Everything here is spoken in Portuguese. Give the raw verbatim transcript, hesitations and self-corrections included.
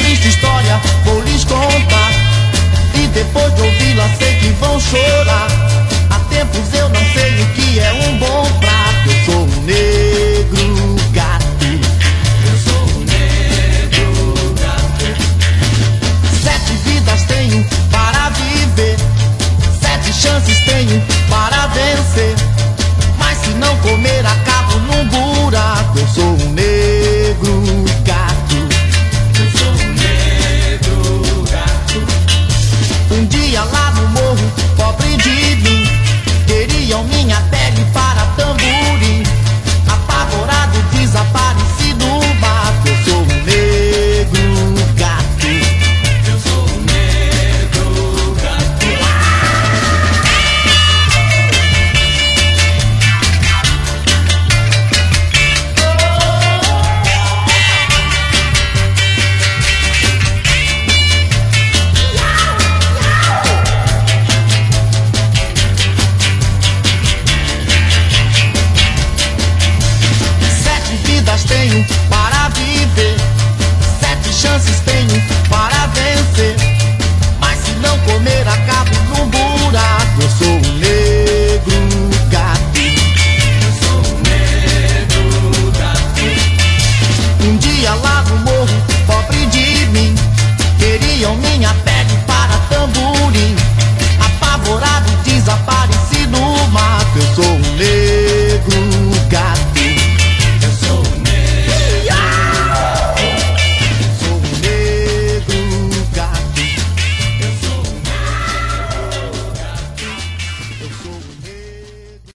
triste história vou lhes contar. E depois de ouvi-la sei que vão chorar. Há tempos eu não sei o que é um bom prato. Eu sou um negro